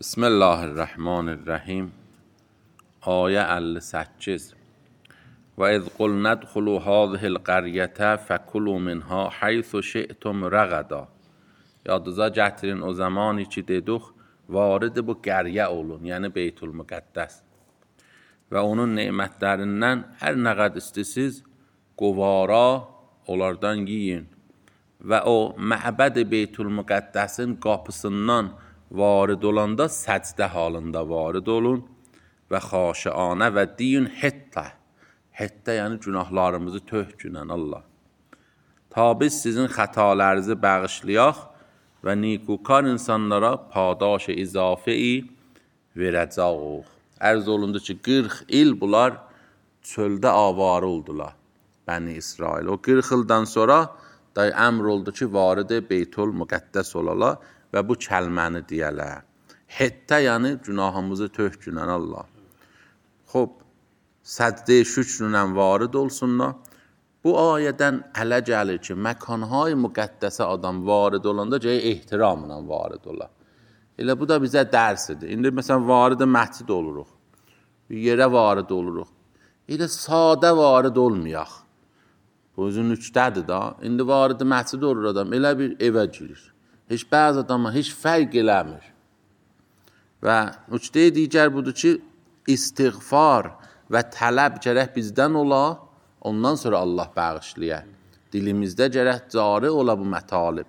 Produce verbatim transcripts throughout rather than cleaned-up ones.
Bismillahirrahmanirrahim. Ayə əlli səkkiz. Və iz qulna dxulu hazihil qaryətə fəkulu minha haythu şi'tum rəğəda. Yadınıza gətirin o zamanı ki dedik, varid bu qəryə olun, yəni Beytül Müqəddəs. Və onun nemətlərindən hər nə qədər istəsiz, qovara onlardan yiyin. Və o məbəd Beytül Müqəddəsin qapısından varid olanda səcdə halında varid olun və xaşianə və deyin hittə. Hittə yəni günahlarımızı töhkünən Allah. Ta biz sizin xətalarınızı bağışlayaq və nikukar insanlara padaş izafeyi verəcəyik. Ərz olundu ki, qırx il bunlar çöldə avarı oldular, Bəni İsrail. O qırx ildən sonra da əmr oldu ki, varid Beytül Müqəddəs olalar və bu kəlməni deyələr. Hittə yəni günahımızı töhkünən Allah. Xob, səcdə-i şükrünə varid olsunlar. Bu ayədən ələ gəlir ki, məkanهای müqəddəsə adam varid olanda gəyə ehtiramla varid olar. Elə bu da bizə dərsidir. İndi məsələn, varid məscid oluruq. Bir yerə varid oluruq. Elə sadə varid olmayaq. Bu özün nüktədir da. İndi varid məscid olur adam, elə bir evə girir. Heç bəzi adama heç fərq eləmir. Və nüktə digər budur ki, istiğfar və tələb gərək bizdən ola, ondan sonra Allah bağışlayar. Dilimizdə gərək cari ola bu mətalib.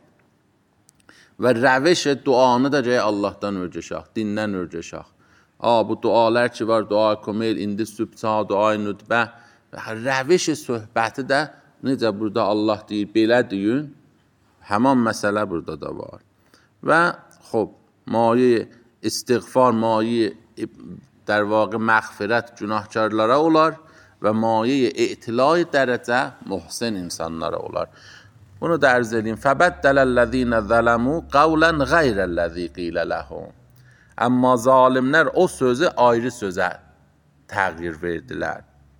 Və rəviş duanı da gərək Allahdan örgəşək, dindən örgəşək. Aa, bu dualar ki var, dua komel, indi sübça, dua nütbə. Rəviş söhbəti də necə burada Allah deyir, belə deyin. Həman məsələ burada da var. Və xob, maye istiğfar, maye در واقع مغفرت günahkarlara olar və maye e'tilai dərəcə muhsin insanlara olar. Bunu da ərz edeyim. فَبَدَّلَ ظَلَمُوا قَوْلًا غَيْرَ الَّذِي قِيلَ لَهُمْ. Amma zalimlər o sözü ayrı sözə təğyir verdilər.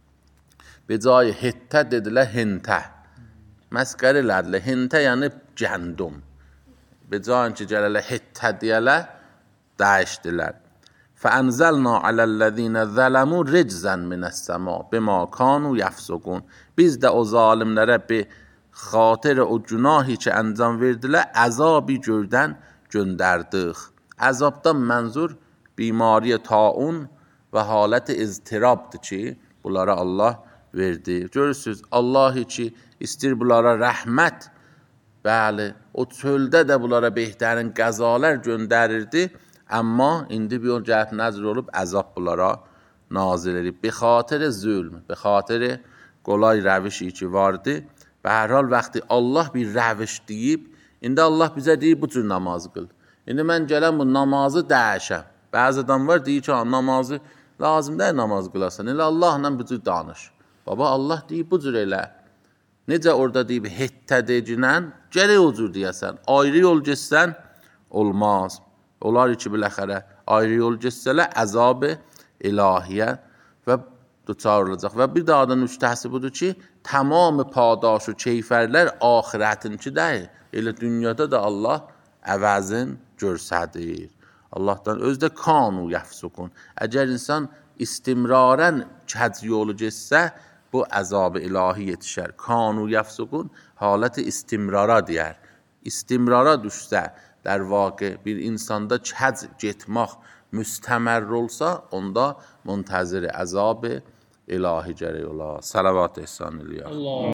Becayı hittə dedilər hintə. Məsqər elədilər. Hintə yəni gəndum. Becayın ki gələlə hittə deyələ dəyişdilər. فَأَنْزَلْنَا عَلَى الَّذِينَ ظَلَمُوا رِجْزًا مِنَ السَّمَاءِ بِمَا كَانُوا يَفْسُقُونَ. Biz də o zalimlərə bir xatir o günahı ki əncam verdilər, əzabı göydən göndərdik. Əzabdan mənzur bimari taun və halət iztirabdır ki, bunlara Allah verdi. Görürsünüz, Allahı ki istir bunlara rəhmət, bəli, o çöldə də bunlara behtərin qəzalar göndərirdi. Amma indi bir o cəhət nəzr olub, əzab bunlara nazil edib. Bi xatir zülm, bi xatir qolay rəvişi ki vardı. Və hər hal vaxtı Allah bir rəviş deyib, indi Allah bizə deyib bu cür namaz qıl. İndi mən gələm bu namazı dəyişəm. Bəzi adam var deyir ki, namazı lazım deyil namaz qılasan. Elə Allahla bu cür danış. Baba Allah deyib bu cür elə. Necə orada deyib hittə decinən, gərək o cür deyəsən. Ayrı yol getsən, olmaz. Onlar ki, biləxərə ayrı yol geçsələ, əzab-ı ilahiyyə və duçar olacaq. Və bir daha da nüktəsi budur ki, tamamı padaş و keyfərlər axirətinki deyil. Elə dünyada da Allah əvəzin görsədir. Allahdan özdə kanu yəfsukun. Əgər insan istimrarən kəc yolu geçsə, bu əzab-ı ilahi yetişər. Kanu yəfsukun halət istimrara deyər. İstimrara düşsə, در واقع bir insanda kəc getmək müstəmər olsa, onda müntəzir əzab ilahi gərək ola. Salavat ehsan eləyək.